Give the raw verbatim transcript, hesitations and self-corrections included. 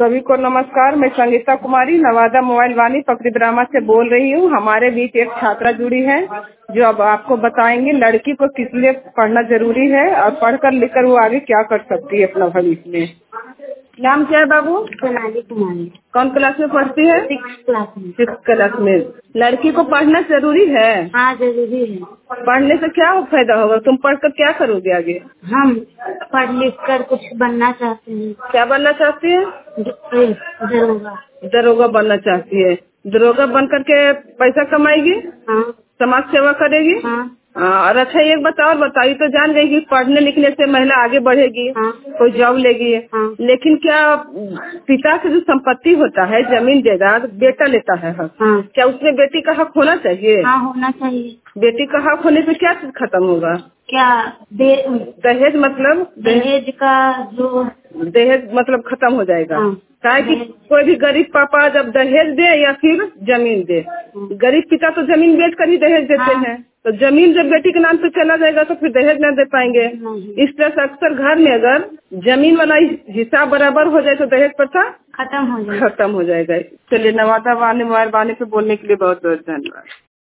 सभी को नमस्कार। मैं संगीता कुमारी नवादा मोबाइल वाणी पकड़ी ब्राह्मण से बोल रही हूँ। हमारे बीच एक छात्रा जुड़ी है जो अब आपको बताएंगे लड़की को किस लिए पढ़ना जरूरी है और पढ़कर लिखकर वो आगे क्या कर सकती है अपना भविष्य में। नाम क्या है बाबू? सोनाली कुमारी। कौन क्लास में पढ़ती है? सिक्स क्लास में। सिक्स क्लास में। लड़की को पढ़ना जरूरी है? हाँ जरूरी है। पढ़ने से क्या फायदा होगा? तुम पढ़कर क्या करोगे आगे? हम पढ़ लिख कर कुछ बनना चाहते हैं। क्या बनना चाहती है? दरोगा। दरोगा बनना चाहती है। दरोगा बन करके पैसा कमाएगी? हाँ। समाज सेवा करेगी? हाँ। और अच्छा एक बताओ, बताइए तो जान गई कि पढ़ने लिखने से महिला आगे बढ़ेगी। हाँ। कोई जॉब लेगी। हाँ। लेकिन क्या पिता से जो संपत्ति होता है जमीन जायदाद बेटा लेता है हक। हाँ। क्या उसमें बेटी का हक होना चाहिए? हाँ होना चाहिए। बेटी का हक होने से क्या चीज खत्म होगा? क्या दे, दहेज मतलब दहेज का जो दहेज मतलब खत्म हो जाएगा। हाँ। काहे कि कोई भी गरीब पापा जब दहेज दे या फिर जमीन दे, गरीब पिता तो जमीन बेच कर ही दहेज देते हाँ। हैं। तो जमीन जब बेटी के नाम पे चला जाएगा तो फिर दहेज न दे पाएंगे। इस तरह से अक्सर घर में अगर जमीन वाला हिसाब बराबर हो जाए तो दहेज प्रथा खत्म हो जाएगा। खत्म हो जाएगा। चलिए नवादा वाणी मोबाइल वाणी पे बोलने के लिए बहुत बहुत धन्यवाद।